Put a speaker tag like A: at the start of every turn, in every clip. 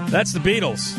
A: That's the Beatles.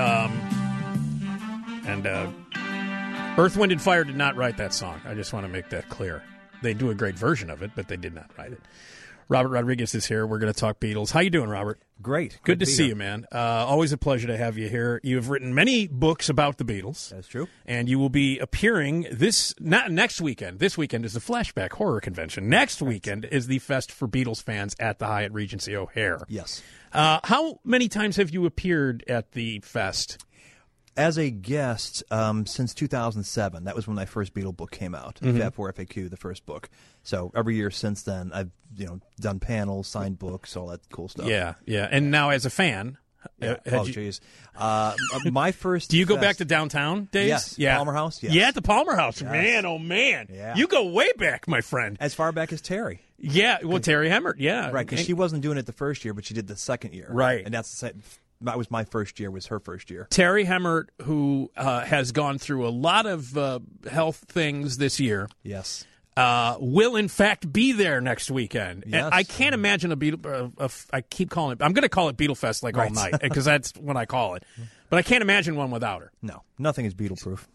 A: And Earth, Wind, and Fire did not write that song. I just want to make that clear. They do a great version of it, but they did not write it. Robert Rodriguez is here. We're going to talk Beatles. How you doing, Robert?
B: Great.
A: Good to see you, man. Always a pleasure to have you here. You have written many books about the Beatles.
B: That's true.
A: And you will be appearing not next weekend. This weekend is the Flashback Horror Convention. Next weekend is the Fest for Beatles fans at the Hyatt Regency O'Hare.
B: Yes.
A: How many times have you appeared at the Fest?
B: As a guest, since 2007, that was when my first Beatle book came out, Fab 4 FAQ, the first book. So every year since then, I've done panels, signed books, all that cool stuff.
A: Yeah. And now as a fan,
B: geez. My first.
A: Do you go back to downtown days?
B: Yes.
A: Yeah.
B: Palmer House. Yes.
A: Yeah, at the Palmer House.
B: Yes.
A: Man, oh man.
B: Yeah.
A: You go way back, my friend.
B: As far back as Terry.
A: Yeah. Well, Terry Hemmert. Yeah.
B: Right, because she wasn't doing it the first year, but she did the second year.
A: Right.
B: And that was my first year, was her first year.
A: Terry Hemmert, who has gone through a lot of health things this year.
B: Yes.
A: Will in fact be there next weekend.
B: Yes.
A: And I can't imagine a Beatle. I keep calling it. I'm going to call it Beatle Fest all night because that's what I call it. But I can't imagine one without her.
B: No, nothing is Beatle proof.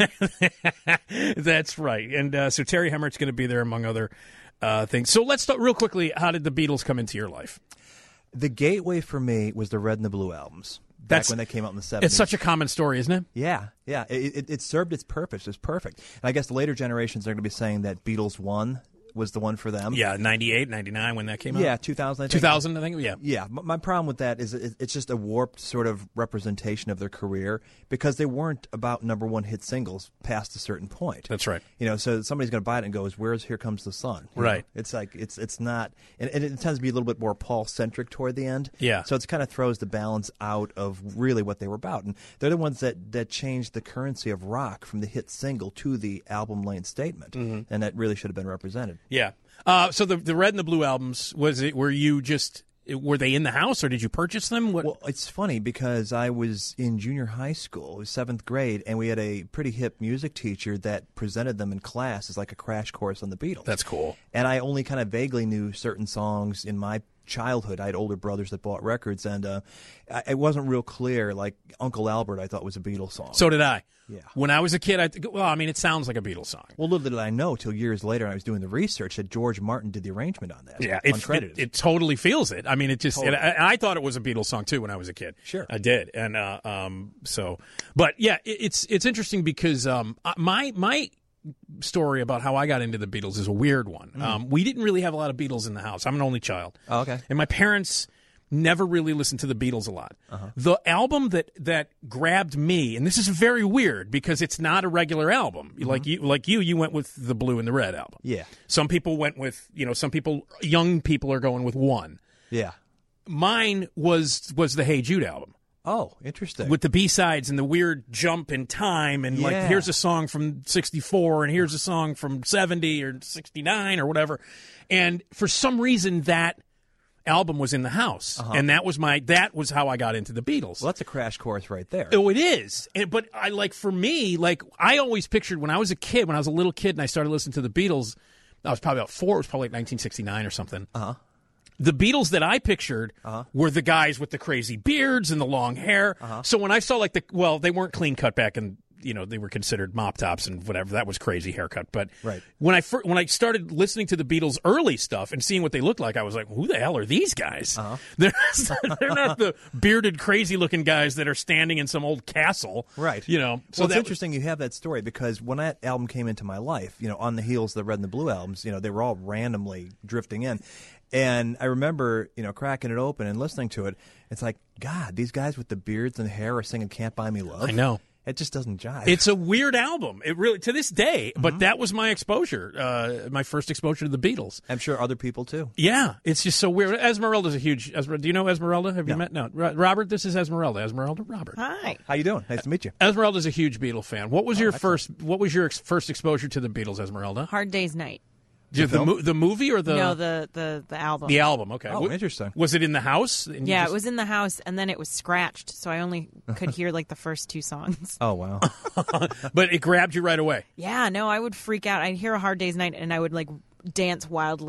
A: That's right. And so Terry Hemmert's going to be there among other things. So let's start real quickly. How did the Beatles come into your life?
B: The gateway for me was the Red and the Blue albums. Back when they came out in the 70s.
A: It's such a common story, isn't it?
B: Yeah. It served its purpose. It was perfect. And I guess the later generations are going to be saying that Beatles 1 was the one for them.
A: Yeah, 98, 99 when that came out.
B: Yeah, 2000, I think.
A: 2000, I think, yeah.
B: Yeah, my problem with that is it's just a warped sort of representation of their career because they weren't about number one hit singles past a certain point.
A: That's right.
B: So somebody's going to buy it and goes, "Where's Here Comes the Sun?"
A: Right.
B: It's like, it's not, and it tends to be a little bit more Paul-centric toward the end.
A: Yeah.
B: So it kind of throws the balance out of really what they were about. And they're the ones that changed the currency of rock from the hit single to the album-length statement. Mm-hmm. And that really should have been represented.
A: Yeah. So the Red and the Blue albums, were they in the house or did you purchase them?
B: Well, it's funny because I was in junior high school, it was 7th grade, and we had a pretty hip music teacher that presented them in class as like a crash course on the Beatles.
A: That's cool.
B: And I only kind of vaguely knew certain songs in my childhood. I had older brothers that bought records, and it wasn't real clear. Like Uncle Albert, I thought was a Beatles song.
A: So did I.
B: Yeah.
A: When I was a kid, it sounds like a Beatles song.
B: Well, little did I know till years later, I was doing the research that George Martin did the arrangement on that.
A: Yeah,
B: uncredited.
A: It totally feels it. I mean, it just.
B: Totally.
A: I thought it was a Beatles song too when I was a kid.
B: Sure,
A: I did, and but yeah, it's interesting because my story about how I got into the Beatles is a weird one. We didn't really have a lot of Beatles in the house. I'm an only child.
B: Oh, okay.
A: And my parents never really listened to the Beatles a lot. Uh-huh. The album that grabbed me, and this is very weird because it's not a regular album. Mm-hmm. Like you went with the Blue and the Red album.
B: Yeah.
A: Some people went with, young people are going with one.
B: Yeah.
A: Mine was the Hey Jude album.
B: Oh, interesting.
A: With the B-sides and the weird jump in time and like here's a song from 64 and here's a song from 70 or 69 or whatever. And for some reason that album was in the house. Uh-huh. And that was how I got into the Beatles.
B: Well, that's a crash course right there.
A: Oh, it is. But I always pictured when I was a little kid and I started listening to the Beatles, I was probably about 4, it was probably like 1969 or something. Uh-huh. The Beatles that I pictured were the guys with the crazy beards and the long hair. Uh-huh. So when I saw they weren't clean cut back in they were considered mop tops and whatever. That was crazy haircut. But
B: right.
A: when I started listening to the Beatles' early stuff and seeing what they looked like, I was like, who the hell are these guys? Uh-huh. They're not the bearded, crazy-looking guys that are standing in some old castle.
B: Right.
A: So
B: it's interesting you have that story because when that album came into my life, on the heels of the Red and the Blue albums, they were all randomly drifting in. And I remember, cracking it open and listening to it. It's like, God, these guys with the beards and hair are singing Can't Buy Me Love.
A: I know.
B: It just doesn't jive.
A: It's a weird album. It really, to this day, but that was my exposure, my first exposure to the Beatles.
B: I'm sure other people too.
A: Yeah, it's just so weird. Esmeralda's a huge. Do you know Esmeralda? Have you met? No. Robert, this is Esmeralda. Esmeralda, Robert.
C: Hi.
B: How you doing? Nice to meet you.
A: Esmeralda's a huge Beatle fan. What was your first exposure to the Beatles, Esmeralda?
C: Hard Day's Night.
A: The movie or the
C: no the album?
A: The album. Okay.
B: Oh, interesting.
A: Was it in the house?
C: Yeah, it was in the house, and then it was scratched, so I only could hear like the first 2 songs.
B: Oh wow!
A: But it grabbed you right away.
C: Yeah, no, I would freak out. I'd hear A Hard Day's Night, and I would like dance wildly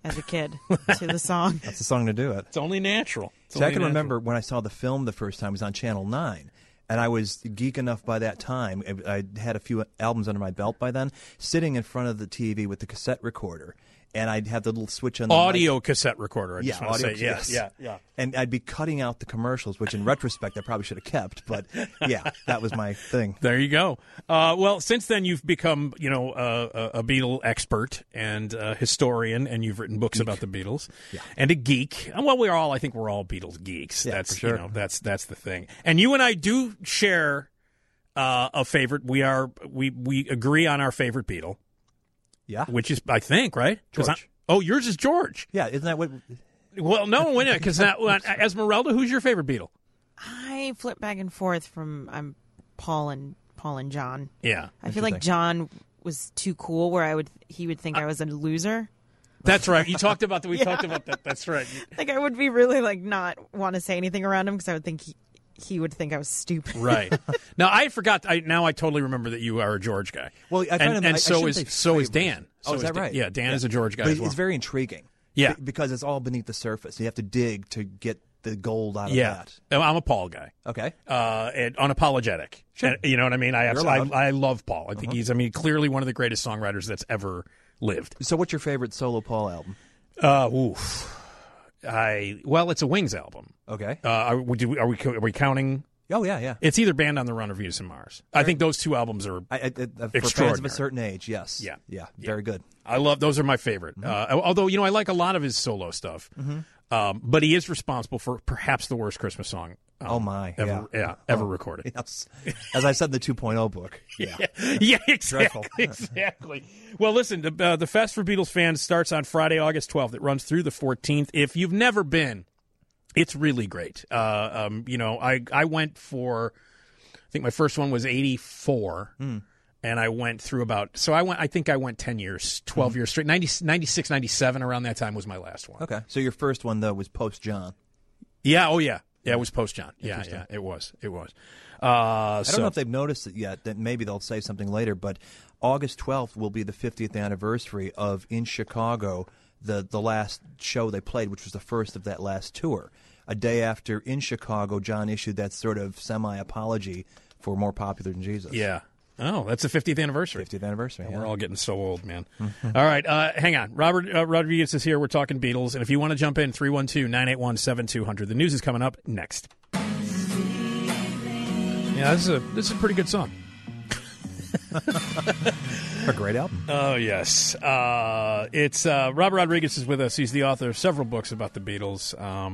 C: as a kid to the song.
B: That's the song to do it.
A: It's only natural.
B: See, I can remember when I saw the film the first time, it was on Channel 9. And I was geek enough by that time, I had a few albums under my belt by then, sitting in front of the TV with the cassette recorder. And I'd have the little switch on the
A: audio cassette recorder. I just want to say,
B: yes.
A: yeah.
B: And I'd be cutting out the commercials, which in retrospect I probably should have kept. But yeah, that was my thing.
A: There you go. Well, since then you've become, a Beatle expert and a historian, and you've written books about the Beatles, and a geek. Well, we're all Beatles geeks.
B: Yeah,
A: That's
B: for sure.
A: That's the thing. And you and I do share a favorite. We agree on our favorite Beatle.
B: Yeah.
A: Which is, I think, right?
B: George.
A: Yours is George.
B: Yeah, isn't that what...
A: Well, no, wait a minute, because Esmeralda, who's your favorite Beatle?
C: I flip back and forth from Paul and John.
A: Yeah.
C: I feel like John was too cool where he would think I was a loser.
A: That's right. You talked about that. We talked about that. That's right.
C: Like I would be really not want to say anything around him because I would think he would think I was stupid.
A: Right. Now I forgot. Now I totally remember that you are a George guy.
B: Well, I find
A: and so is Dan.
B: Is that right?
A: Yeah, Dan is a George guy.
B: But
A: as well.
B: it's very intriguing.
A: Yeah,
B: because it's all beneath the surface. You have to dig to get the gold out of that.
A: I'm a Paul guy.
B: Okay.
A: And unapologetic.
B: Sure.
A: And, you know what I mean? I love Paul. I think he's clearly one of the greatest songwriters that's ever lived.
B: So, what's your favorite solo Paul album?
A: It's a Wings album.
B: Okay.
A: Are we counting?
B: Oh yeah.
A: It's either Band on the Run or Venus and Mars. I think those two albums are
B: for fans of a certain age. Yes. Yeah. Very good.
A: I love those. Are my favorite. Although I like a lot of his solo stuff. But he is responsible for perhaps the worst Christmas song. Ever recorded.
B: Yes. As I said in the 2.0 book.
A: Yeah, exactly. Well, listen, the Fest for Beatles fans starts on Friday, August 12th. It runs through the 14th. If you've never been, it's really great. I went for, I think my first one was 84. And I went through I think I went 10 years, 12 years straight. 96, 97, around that time was my last one.
B: Okay. So your first one, though, was post-John.
A: Yeah, Yeah, it was post-John. Yeah, it was. I
B: don't know if they've noticed it yet, that maybe they'll say something later, but August 12th will be the 50th anniversary of, in Chicago, the last show they played, which was the first of that last tour. A day after, in Chicago, John issued that sort of semi-apology for More Popular Than Jesus.
A: Yeah. Oh, that's the 50th anniversary.
B: 50th anniversary,
A: We're all getting so old, man. All right, hang on. Robert Rodriguez is here. We're talking Beatles. And if you want to jump in, 312-981-7200. The news is coming up next. Yeah, this is a pretty good song.
B: A great album.
A: Oh, yes. It's Robert Rodriguez is with us. He's the author of several books about the Beatles.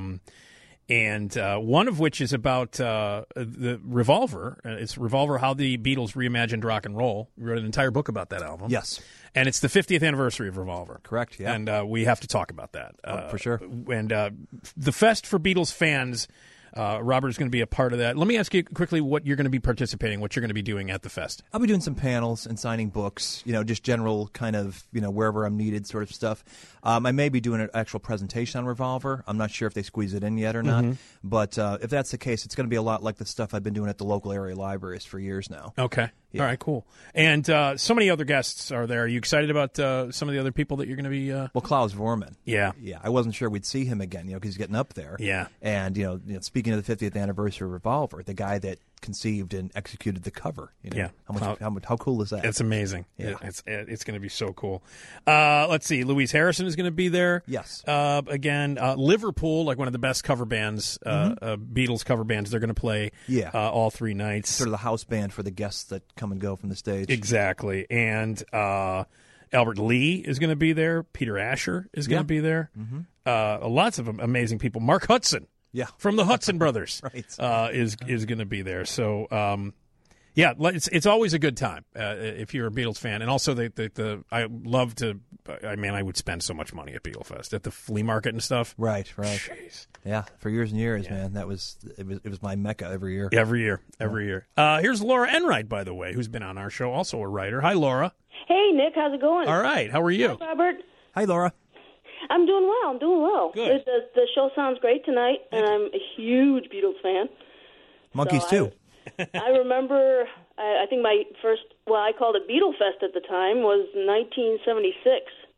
A: And one of which is about the Revolver. It's Revolver, How the Beatles Reimagined Rock and Roll. You wrote an entire book about that album.
B: Yes.
A: And it's the 50th anniversary of Revolver.
B: Correct, yeah.
A: And we have to talk about that.
B: For sure.
A: And the Fest for Beatles fans, Robert is going to be a part of that. Let me ask you quickly what you're going to be participating, what you're going to be doing at the Fest.
B: I'll be doing some panels and signing books, just general kind of, wherever I'm needed sort of stuff. I may be doing an actual presentation on Revolver. I'm not sure if they squeeze it in yet or not. But if that's the case, it's going to be a lot like the stuff I've been doing at the local area libraries for years now.
A: Okay. Yeah. All right, cool. And so many other guests are there. Are you excited about some of the other people that you're going to be...
B: Well, Klaus Vormann.
A: Yeah.
B: Yeah, I wasn't sure we'd see him again, because he's getting up there.
A: Yeah.
B: And, speaking of the 50th anniversary of Revolver, the guy that conceived and executed the cover.
A: Yeah.
B: How cool is that?
A: It's amazing.
B: Yeah.
A: It's going to be so cool. Let's see. Louise Harrison is going to be there.
B: Yes.
A: Again, Liverpool, like one of the best cover bands, Beatles cover bands. They're going to play all 3 nights.
B: Sort of the house band for the guests that come and go from the stage.
A: Exactly. And Albert Lee is going to be there. Peter Asher is going to be there. Lots of amazing people. Mark Hudson. Yeah, from the Hudson Brothers,
B: right?
A: Is going to be there. So, it's always a good time if you're a Beatles fan, and also I love to. I would spend so much money at Beatlefest at the flea market and stuff.
B: Right.
A: Jeez.
B: Yeah, for years and years, man. It was my mecca every year.
A: Every year. Here's Laura Enright, by the way, who's been on our show, also a writer. Hi, Laura.
D: Hey, Nick. How's it going?
A: All right. How are you?
D: Hi, Robert.
B: Hi, Laura.
D: I'm doing well.
A: Good.
D: The show sounds great tonight, and I'm a huge Beatles fan.
B: Monkeys, too.
D: I remember, I think my first, I called it Beatlefest at the time, was 1976.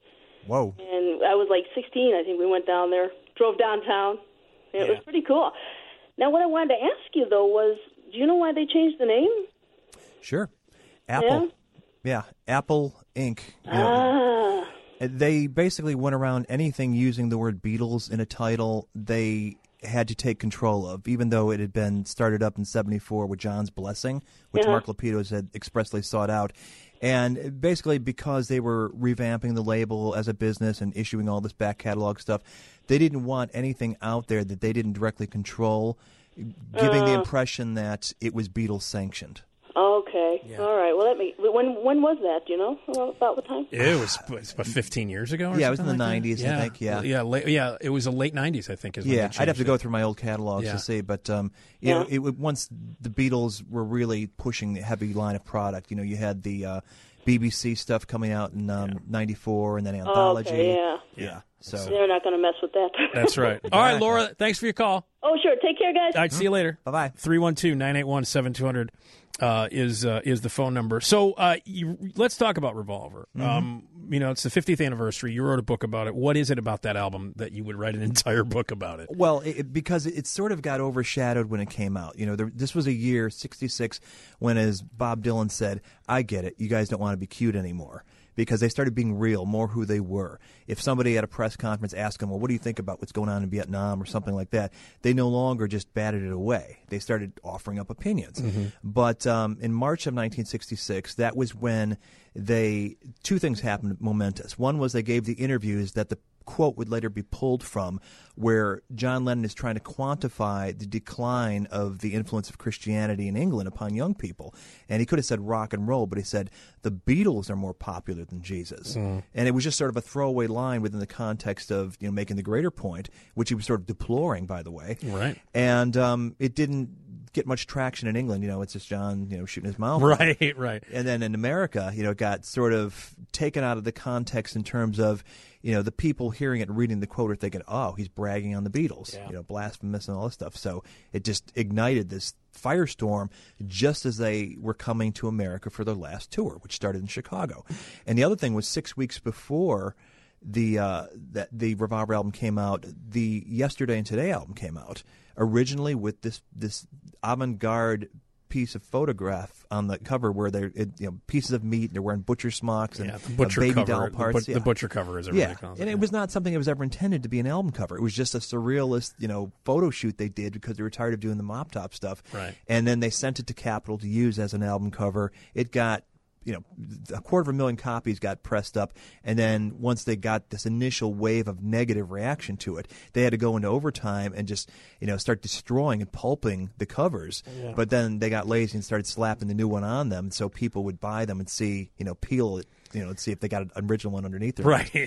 B: Whoa.
D: And I was like 16, I think we went down there, drove downtown. And it was pretty cool. Now, what I wanted to ask you, though, was, do you know why they changed the name?
B: Sure. Apple. Yeah, Apple Inc. They basically went around anything using the word Beatles in a title they had to take control of, even though it had been started up in 74 with John's Blessing, which Mark Lapidus had expressly sought out. And basically because they were revamping the label as a business and issuing all this back catalog stuff, they didn't want anything out there that they didn't directly control, giving the impression that it was Beatles sanctioned.
D: Okay. Yeah. All right. Well, when was that? Do you know about what time?
A: It was about 15 years ago. Or
B: it was in the
A: like
B: 90s. I think.
A: It was the late 90s. I think.
B: I'd have to go through my old catalogs to see, but you know, once the Beatles were really pushing the heavy line of product, you know, you had the BBC stuff coming out in '94, and then Anthology.
D: Okay,
B: yeah. So
D: they're not going to mess with that.
A: That's right. All right, Laura. Thanks for your call.
D: Oh, sure. Take care, guys.
A: All right. See you later.
B: Bye-bye.
A: 312-981-7200 is the phone number. So let's talk about Revolver. You know, it's the 50th anniversary. You wrote a book about it. What is it about that album that you would write an entire book about it?
B: Well, because it sort of got overshadowed when it came out. You know, this was a year, 66, when, as Bob Dylan said, I get it. You guys don't want to be cute anymore. Because they started being real, more who they were. If somebody at a press conference asked them, well, what do you think about what's going on in Vietnam or something like that, they no longer just batted it away. They started offering up opinions. But in March of 1966, that was when two things happened momentous. One was they gave the interviews that the quote would later be pulled from, where John Lennon is trying to quantify the decline of the influence of Christianity in England upon young people. And he could have said rock and roll, but he said the Beatles are more popular than Jesus. And it was just sort of a throwaway line within the context of, you know, making the greater point, which he was sort of deploring, by the way.
A: Right.
B: And it didn't get much traction in England. You know, it's just John, you know, shooting his mouth.
A: Right, right.
B: And then in America, you know, it got sort of taken out of the context in terms of, you know, the people hearing it and reading the quote are thinking, oh, he's bragging on the Beatles, you know, blasphemous and all this stuff. So it just ignited this firestorm just as they were coming to America for their last tour, which started in Chicago. And the other thing was 6 weeks before the Revolver album came out, the Yesterday and Today album came out, originally with this avant-garde piece of photograph on the cover where they're pieces of meat, they're wearing butcher smocks and
A: the butcher
B: baby
A: cover,
B: doll parts.
A: The butcher cover, as everybody calls it.
B: And it was not something that was ever intended to be an album cover. It was just a surrealist, you know, photo shoot they did because they were tired of doing the mop top stuff.
A: Right.
B: And then they sent it to Capitol to use as an album cover. It got, you know, 250,000 copies got pressed up, and then once they got this initial wave of negative reaction to it, they had to go into overtime and just, you know, start destroying and pulping the covers. But then they got lazy and started slapping the new one on them, so people would buy them and see, you know, peel it, you know, and see if they got an original one underneath it.
A: Right.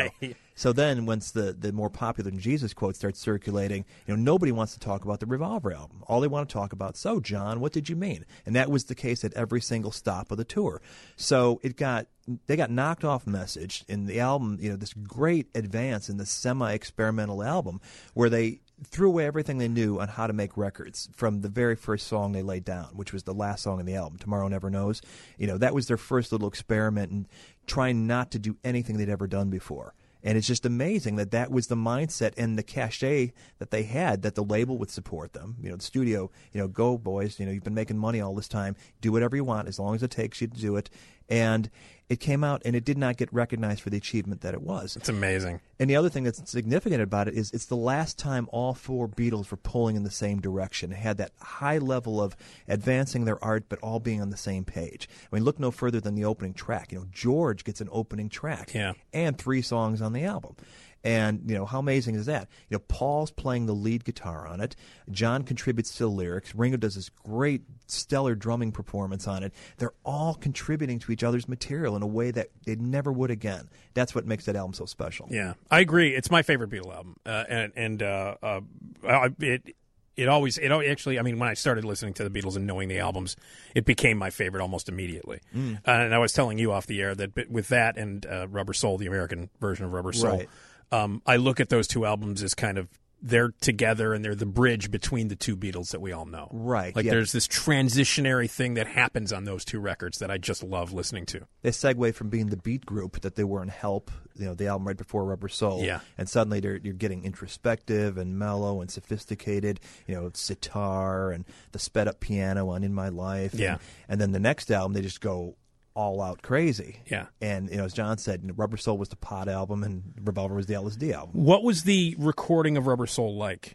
B: So then once the more popular than Jesus quote starts circulating, you know, nobody wants to talk about the Revolver album. All they want to talk about, so John, what did you mean? And that was the case at every single stop of the tour. So they got knocked off Message in the album, you know, this great advance in the semi-experimental album where they threw away everything they knew on how to make records from the very first song they laid down, which was the last song in the album, Tomorrow Never Knows. You know, that was their first little experiment in trying not to do anything they'd ever done before. And it's just amazing that was the mindset and the cachet that they had, that the label would support them. You know, the studio, you know, go boys, you know, you've been making money all this time. Do whatever you want as long as it takes you to do it. And it came out and it did not get recognized for the achievement that it was.
A: It's amazing.
B: And the other thing that's significant about it is it's the last time all four Beatles were pulling in the same direction. It had that high level of advancing their art but all being on the same page. I mean, look no further than the opening track. You know, George gets an opening track and 3 songs on the album. And, you know, how amazing is that? You know, Paul's playing the lead guitar on it. John contributes to the lyrics. Ringo does this great, stellar drumming performance on it. They're all contributing to each other's material in a way that they never would again. That's what makes that album so special.
A: Yeah, I agree. It's my favorite Beatle album. Actually, I mean, when I started listening to the Beatles and knowing the albums, it became my favorite almost immediately. And I was telling you off the air that with that and Rubber Soul, the American version of Rubber Soul,
B: right.
A: I look at those two albums as kind of they're together and they're the bridge between the two Beatles that we all know.
B: Right.
A: Like
B: yeah.
A: there's this transitionary thing that happens on those two records that I just love listening to.
B: They segue from being the beat group that they were in Help, the album right before Rubber Soul.
A: Yeah.
B: And suddenly you're getting introspective and mellow and sophisticated, sitar and the sped up piano on In My Life.
A: Yeah.
B: And then the next album, they just go all out crazy.
A: Yeah.
B: And, as John said, Rubber Soul was the Pod album and Revolver was the LSD album.
A: What was the recording of Rubber Soul like?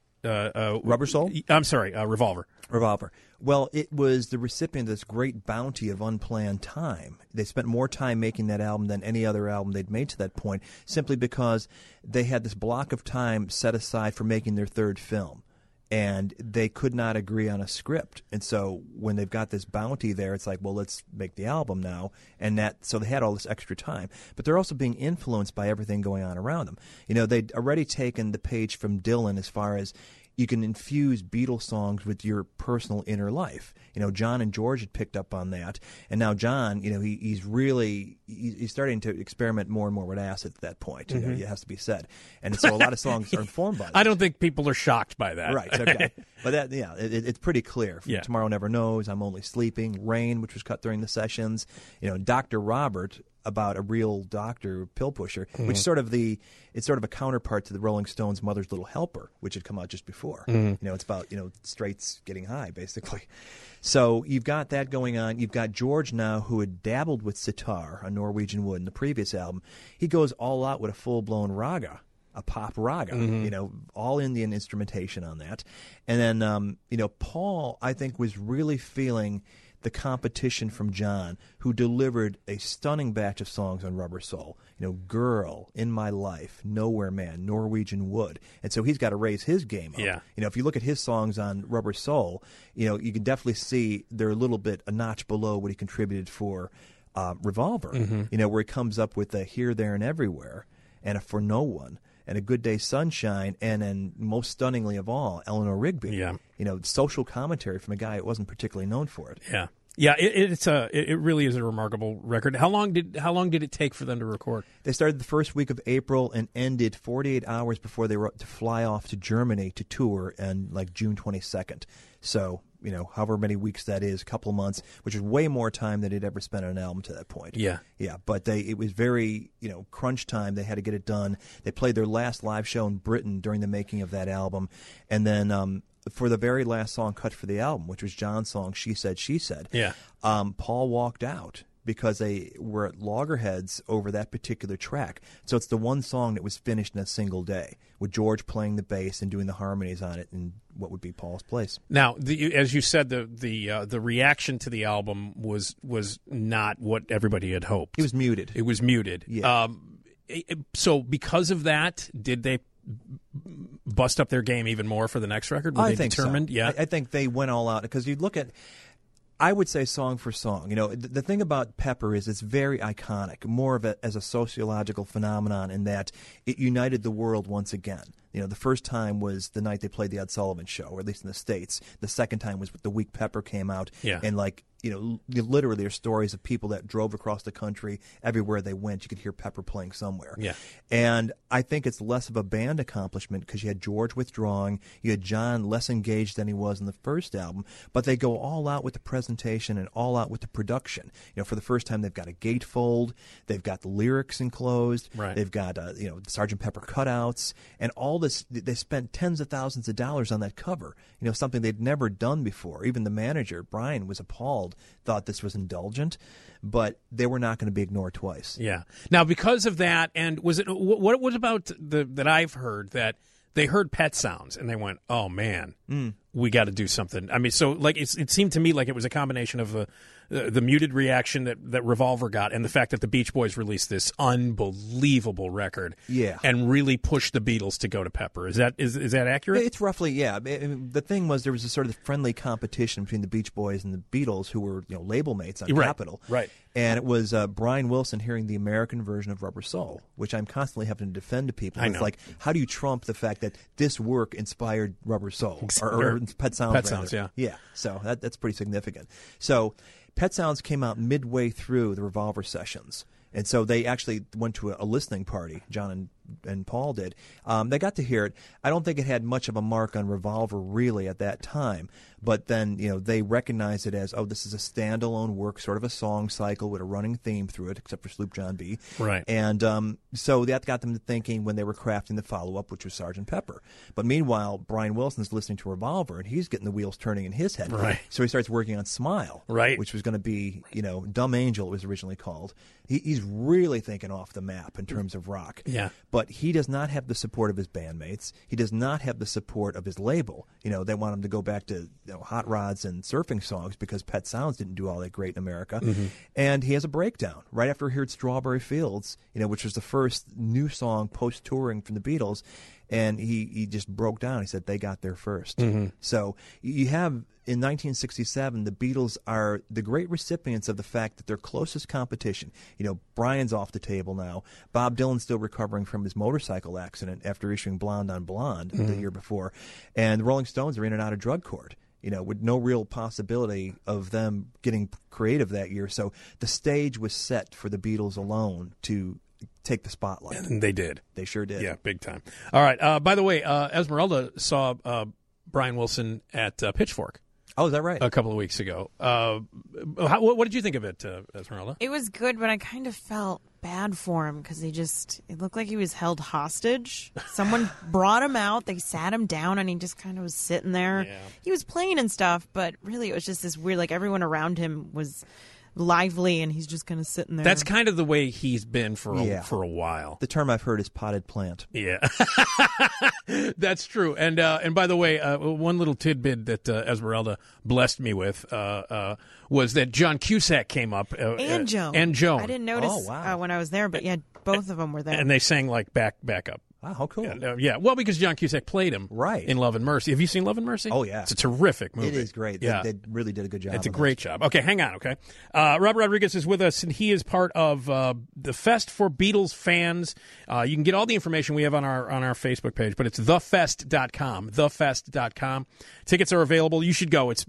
B: Rubber Soul?
A: I'm sorry, Revolver.
B: Revolver. Well, it was the recipient of this great bounty of unplanned time. They spent more time making that album than any other album they'd made to that point, simply because they had this block of time set aside for making their third film. And they could not agree on a script. And so when they've got this bounty there, it's like, well, let's make the album now. And so they had all this extra time. But they're also being influenced by everything going on around them. They'd already taken the page from Dylan as far as you can infuse Beatles songs with your personal inner life. John and George had picked up on that. And now John, he's starting to experiment more and more with acid at that point. It has to be said. And so a lot of songs are informed by that.
A: I don't think people are shocked by that.
B: Right, okay. But that, it's pretty clear.
A: Yeah.
B: Tomorrow Never Knows, I'm Only Sleeping, Rain, which was cut during the sessions, Dr. Robert, about a real doctor pill pusher, which is sort of a counterpart to the Rolling Stones' Mother's Little Helper, which had come out just before. It's about straights getting high, basically. So you've got that going on. You've got George now, who had dabbled with sitar on Norwegian Wood in the previous album. He goes all out with a full-blown raga, a pop raga, all Indian instrumentation on that. And then, Paul, I think, was really feeling the competition from John, who delivered a stunning batch of songs on Rubber Soul. Girl, In My Life, Nowhere Man, Norwegian Wood. And so he's got to raise his game up.
A: Yeah.
B: If you look at his songs on Rubber Soul, you can definitely see they're a notch below what he contributed for Revolver, where he comes up with a Here, There, and Everywhere and a For No One and A Good Day Sunshine, and then most stunningly of all, Eleanor Rigby.
A: Yeah.
B: Social commentary from a guy who wasn't particularly known for it.
A: Yeah. Yeah, it really is a remarkable record. How long did it take for them to record?
B: They started the first week of April and ended 48 hours before they were to fly off to Germany to tour on June 22nd. So, however many weeks that is, a couple of months, which is way more time than they'd ever spent on an album to that point.
A: Yeah.
B: Yeah, but it was very, crunch time. They had to get it done. They played their last live show in Britain during the making of that album. And then for the very last song cut for the album, which was John's song, She Said, She Said,
A: yeah.
B: Paul walked out because they were at loggerheads over that particular track. So it's the one song that was finished in a single day, with George playing the bass and doing the harmonies on it in what would be Paul's place.
A: Now, as you said, the reaction to the album was not what everybody had hoped.
B: It was muted.
A: It was muted.
B: Yeah.
A: So because of that, did they bust up their game even more for the next record? Were
B: I
A: they
B: think
A: determined?
B: So.
A: Yeah.
B: I think they went all out because you look at, I would say song for song. The thing about Pepper is it's very iconic, more of as a sociological phenomenon in that it united the world once again. The first time was the night they played the Ed Sullivan Show, or at least in the States. The second time was the week Pepper came out.
A: Yeah.
B: And literally there are stories of people that drove across the country. Everywhere they went, you could hear Pepper playing somewhere.
A: Yeah.
B: And I think it's less of a band accomplishment because you had George withdrawing, you had John less engaged than he was in the first album, but they go all out with the presentation and all out with the production. For the first time, they've got a gatefold, they've got the lyrics enclosed,
A: right.
B: They've got Sgt. Pepper cutouts, and all this. They spent tens of thousands of dollars on that cover. Something they'd never done before. Even the manager, Brian, was appalled, thought this was indulgent, but they were not going to be ignored twice.
A: Yeah. Now, because of that, and was it what about that I've heard that they heard Pet Sounds and they went, "Oh man, we got to do something." I mean, so it seemed to me like it was a combination of the muted reaction that Revolver got and the fact that the Beach Boys released this unbelievable record,
B: yeah,
A: and really pushed the Beatles to go to Pepper. Is that accurate?
B: It's roughly, yeah. The thing was there was a sort of friendly competition between the Beach Boys and the Beatles, who were label mates on Capitol,
A: right?
B: And it was Brian Wilson hearing the American version of Rubber Soul, which I'm constantly having to defend to people.
A: I know.
B: It's how do you trump the fact that this work inspired Rubber Soul or Pet Sounds?
A: Pet Sounds, yeah.
B: Yeah, so that's pretty significant. So Pet Sounds came out midway through the Revolver sessions. And so they actually went to a listening party, John and and Paul did. They got to hear it. I don't think it had much of a mark on Revolver really at that time, but then they recognized it as, this is a standalone work, sort of a song cycle with a running theme through it, except for Sloop John B.
A: Right.
B: And so that got them to thinking when they were crafting the follow-up, which was Sgt. Pepper. But meanwhile, Brian Wilson's listening to Revolver, and he's getting the wheels turning in his head.
A: Right.
B: So he starts working on Smile,
A: right,
B: which was going to be, Dumb Angel, it was originally called. He's really thinking off the map in terms of rock.
A: Yeah.
B: But he does not have the support of his bandmates. He does not have the support of his label. They want him to go back to hot rods and surfing songs because Pet Sounds didn't do all that great in America.
A: Mm-hmm.
B: And he has a breakdown right after he heard Strawberry Fields, which was the first new song post-touring from the Beatles. And he just broke down. He said they got there first.
A: Mm-hmm.
B: So you have, in 1967, the Beatles are the great recipients of the fact that their closest competition, Brian's off the table now. Bob Dylan's still recovering from his motorcycle accident after issuing Blonde on Blonde the year before. And the Rolling Stones are in and out of drug court, with no real possibility of them getting creative that year. So the stage was set for the Beatles alone to take the spotlight.
A: And they did.
B: They sure did.
A: Yeah, big time. All right. By the way, Esmeralda saw Brian Wilson at Pitchfork.
B: Oh, is that right?
A: A couple of weeks ago. What did you think of it, Esmeralda?
C: It was good, but I kind of felt bad for him because it looked like he was held hostage. Someone brought him out, they sat him down, and he just kind of was sitting there.
A: Yeah.
C: He was playing and stuff, but really it was just this weird, everyone around him was lively, and he's just kind of sitting there.
A: That's kind of the way he's been for a while.
B: The term I've heard is potted plant.
A: Yeah, that's true. And by the way, one little tidbit that Esmeralda blessed me with was that John Cusack came up
C: and Joan. I didn't notice when I was there, but yeah, both of them were there.
A: And they sang back up.
B: Wow, how cool.
A: Yeah, well, because John Cusack played him in Love and Mercy. Have you seen Love and Mercy?
B: Oh, yeah.
A: It's a terrific movie.
B: It is great.
A: Yeah.
B: They really did a good job.
A: It's a great job. Okay, hang on, okay? Robert Rodriguez is with us, and he is part of the Fest for Beatles fans. You can get all the information we have on our Facebook page, but it's thefest.com, thefest.com. Tickets are available. You should go. It's,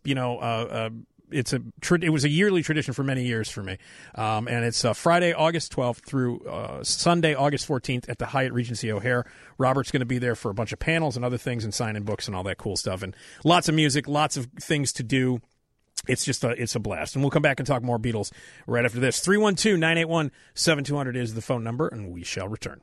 A: it was a yearly tradition for many years for me, and it's Friday, August 12th through Sunday, August 14th at the Hyatt Regency O'Hare. Robert's going to be there for a bunch of panels and other things and signing books and all that cool stuff, and lots of music, lots of things to do. It's just it's a blast, and we'll come back and talk more Beatles right after this. 312-981-7200 is the phone number, and we shall return.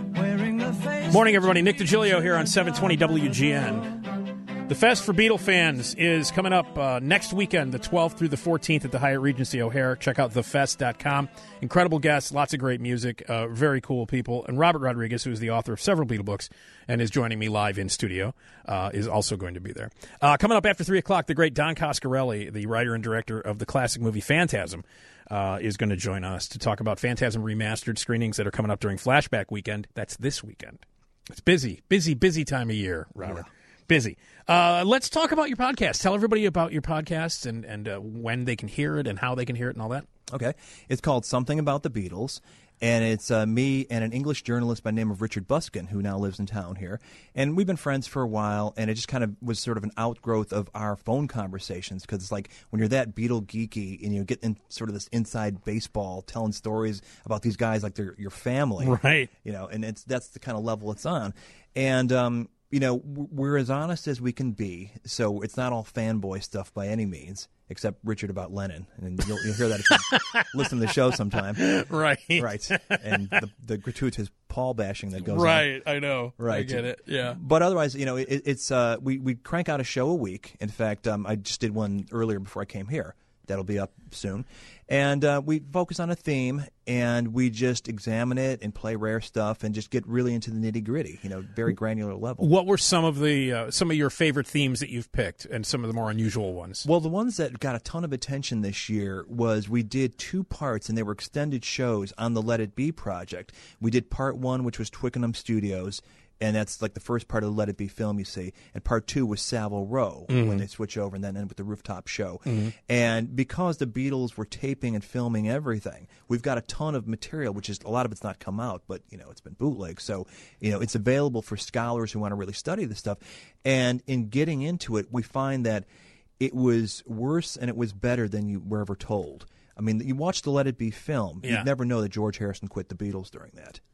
A: Morning, everybody. Nick DiGilio here on 720 WGN. The Fest for Beatle fans is coming up next weekend, the 12th through the 14th at the Hyatt Regency O'Hare. Check out thefest.com. Incredible guests, lots of great music, very cool people. And Robert Rodriguez, who is the author of several Beatle books and is joining me live in studio, is also going to be there. Coming up after 3 o'clock, the great Don Coscarelli, the writer and director of the classic movie Phantasm, is going to join us to talk about Phantasm remastered screenings that are coming up during Flashback Weekend. That's this weekend. It's busy time of year, Robert. Yeah. Busy. Let's talk about your podcast. Tell everybody about your podcast and when they can hear it and how they can hear it and all that.
B: Okay. It's called Something About the Beatles, and it's me and an English journalist by the name of Richard Buskin, who now lives in town here. And we've been friends for a while, and it just kind of was sort of an outgrowth of our phone conversations, because it's like when you're that Beatle geeky and you get in sort of this inside baseball, telling stories about these guys like they're your family.
A: Right.
B: And that's the kind of level it's on. And, we're as honest as we can be, so it's not all fanboy stuff by any means, except Richard about Lennon. And you'll hear that if you listen to the show sometime.
A: Right.
B: Right. And the gratuitous Paul bashing that goes on.
A: Right, I know.
B: Right.
A: I get it, yeah.
B: But otherwise, it's we crank out a show a week. In fact, I just did one earlier before I came here. That'll be up soon. And we focus on a theme, and we just examine it and play rare stuff and just get really into the nitty-gritty, very granular level.
A: What were some of your favorite themes that you've picked and some of the more unusual ones?
B: Well, the ones that got a ton of attention this year was we did 2 parts, and they were extended shows on the Let It Be project. We did part 1, which was Twickenham Studios, and that's like the first part of the Let It Be film, you see. And part 2 was Savile Row, when they switch over, and then end with the rooftop show. Mm-hmm. And because the Beatles were taping and filming everything, we've got a ton of material, which is a lot of it's not come out, but it's been bootleg. So it's available for scholars who want to really study this stuff. And in getting into it, we find that it was worse and it was better than you were ever told. I mean, you watch the Let It Be film, you'd never know that George Harrison quit the Beatles during that.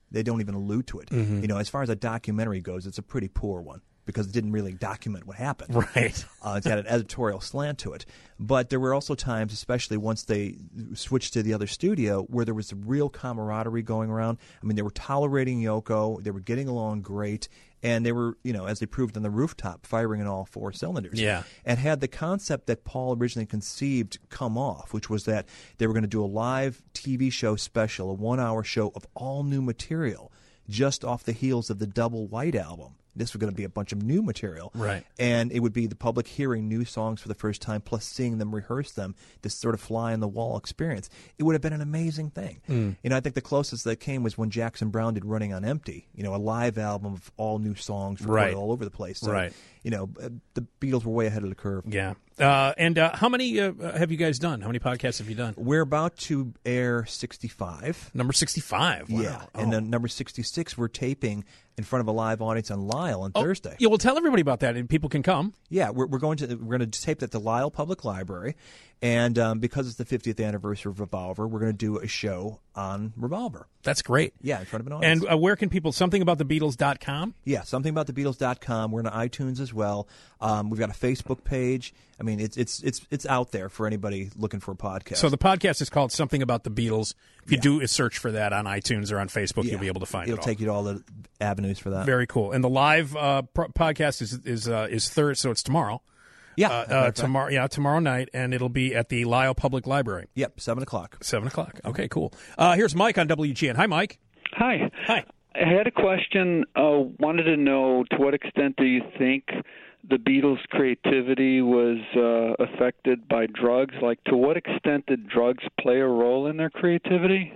B: They don't even allude to it. You know, as far as a documentary goes, it's a pretty poor one because it didn't really document what happened.
A: Right.
B: It's got an editorial slant to it. But there were also times, especially once they switched to the other studio, where there was real camaraderie going around. I mean, they were tolerating Yoko. They were getting along great. And they were, you know, as they proved on the rooftop, firing in all 4 cylinders.
A: Yeah.
B: And had the concept that Paul originally conceived come off, which was that they were going to do a live TV show special, a 1-hour show of all new material, just off the heels of the Double White album. This was going to be a bunch of new material.
A: Right.
B: And it would be the public hearing new songs for the first time, plus seeing them rehearse them, this sort of fly-on-the-wall experience. It would have been an amazing thing. You know, I think the closest that came was when Jackson Browne did Running on Empty, you know, a live album of all new songs recorded all over the place. So, you know, the Beatles were way ahead of the curve.
A: Yeah. And how many have you guys done? How many podcasts have you done?
B: We're about to air 65.
A: Number 65. Wow.
B: Yeah. And then number 66, we're taping in front of a live audience on Lyle on Thursday.
A: Yeah, well, tell everybody about that, and people can come.
B: Yeah, we're going to tape at the Lyle Public Library, and because it's the 50th anniversary of Revolver, we're going to do a show on Revolver.
A: That's great.
B: Yeah, in front of an audience.
A: And where can people? Somethingaboutthebeatles.com?
B: Yeah, somethingaboutthebeatles.com. We're on iTunes as well. We've got a Facebook page. I mean, it's out there for anybody looking for a podcast.
A: So the podcast is called Something About the Beatles. If you do a search for that on iTunes or on Facebook, you'll be able to find it.
B: It'll take you to all the avenues for that.
A: Very cool. And the live podcast is Thursday, so it's tomorrow.
B: Yeah,
A: tomorrow night, and it'll be at the Lyle Public Library.
B: Yep, 7 o'clock.
A: 7 o'clock. Okay, cool. Here's Mike on WGN. Hi, Mike.
E: Hi.
A: Hi.
E: I had a question. Wanted to know, to what extent do you think the Beatles' creativity was affected by drugs? Like, to what extent did drugs play a role in their creativity?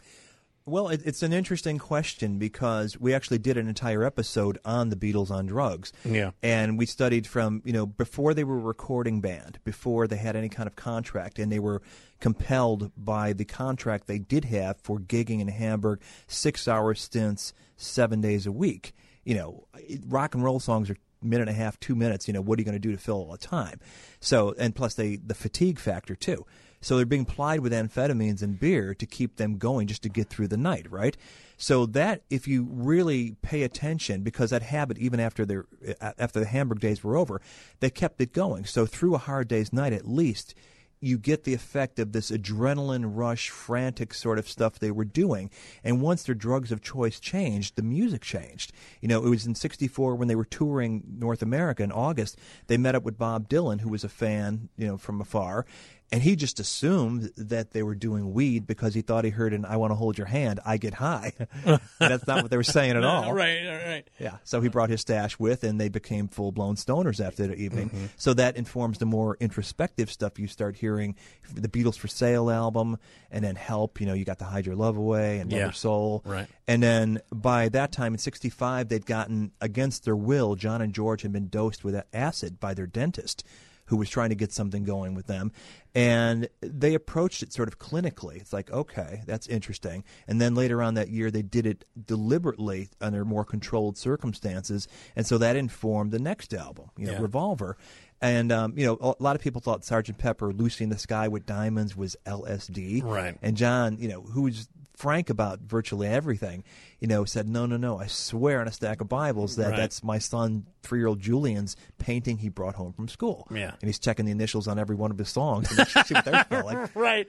B: Well, it's an interesting question because we actually did an entire episode on the Beatles on drugs.
A: Yeah.
B: And we studied from, you know, before they were a recording band, before they had any kind of contract, and they were compelled by the contract they did have for gigging in Hamburg, 6-hour stints, 7 days a week. You know, rock and roll songs are minute and a half, 2 minutes. You know, what are you going to do to fill all the time? So, and plus the fatigue factor too. So they're being plied with amphetamines and beer to keep them going just to get through the night, right? So that, if you really pay attention, because that habit, even after the Hamburg days were over, they kept it going. So through a hard day's night, at least, you get the effect of this adrenaline rush, frantic sort of stuff they were doing. And once their drugs of choice changed, the music changed. You know, it was in '64 when they were touring North America in August. They met up with Bob Dylan, who was a fan, you know, from afar. And he just assumed that they were doing weed because he thought he heard an "I Want to Hold Your Hand, I Get High." That's not what they were saying at all.
A: Right.
B: Yeah. So he brought his stash with, and they became full-blown stoners after the evening. So that informs the more introspective stuff you start hearing. The Beatles for Sale album, and then Help. You know, you got the Hide Your Love Away and Rubber Soul.
A: Right.
B: And then by that time in '65, they'd gotten, against their will, John and George had been dosed with acid by their dentist, who was trying to get something going with them. And they approached it sort of clinically. It's like, okay, that's interesting. And then later on that year, they did it deliberately under more controlled circumstances. And so that informed the next album, you know, Revolver. And, you know, a lot of people thought Sgt. Pepper, Lucy in the Sky with Diamonds was LSD.
A: Right.
B: And John, you know, who was frank about virtually everything, you know, said, no, I swear on a stack of Bibles that that's my son, 3-year-old Julian's painting he brought home from school.
A: Yeah.
B: And he's checking the initials on every one of his songs to see what they're spelling.
A: Right.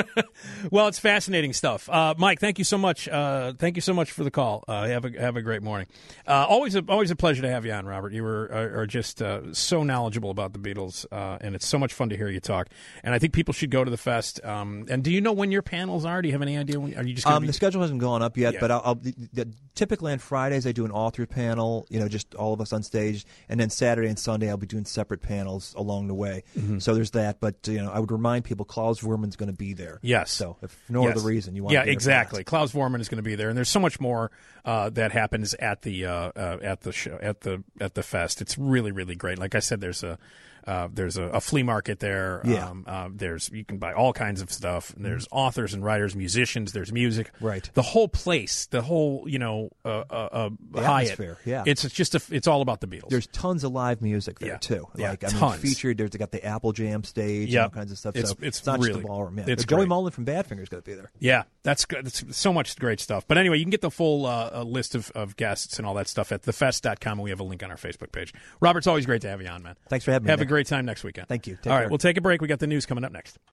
A: Well, it's fascinating stuff. Mike, thank you so much. Thank you so much for the call. Have a great morning. Always a pleasure to have you on, Robert. You are just so knowledgeable about the Beatles, and it's so much fun to hear you talk. And I think people should go to the fest. And do you know when your panels are? Do you have any idea? Are you just
B: the schedule hasn't gone up yet, but I'll typically on Fridays I do an author panel, you know, just all of us on stage, and then Saturday and Sunday I'll be doing separate panels along the way. So there's that, but you know, I would remind people Klaus Voormann's going to be there.
A: Yes.
B: So if for no other reason you want to be there
A: exactly. Klaus Voormann is going to be there, and there's so much more that happens at the show, at the fest. It's really, really great. Like I said, there's There's a flea market there.
B: Yeah.
A: There's you can buy all kinds of stuff. There's authors and writers, musicians. There's music.
B: Right.
A: The whole place, the whole Hyatt.
B: atmosphere, yeah.
A: It's all about the Beatles.
B: There's tons of live music there too.
A: Yeah,
B: Like featured. They got the Apple Jam stage and all kinds of stuff. It's not
A: really,
B: just the ballroom. Yeah.
A: It's
B: But Joey
A: great.
B: Mullen from Badfinger's going to be there.
A: Yeah, that's good. That's so much great stuff. But anyway, you can get the full list of guests and all that stuff at thefest.com, and we have a link on our Facebook page. Robert, it's always great to have you on, man.
B: Thanks for having me.
A: Have a
B: Nick.
A: great time next weekend.
B: Thank you. Take
A: All right,
B: care.
A: we'll take a break. We got the news coming up next.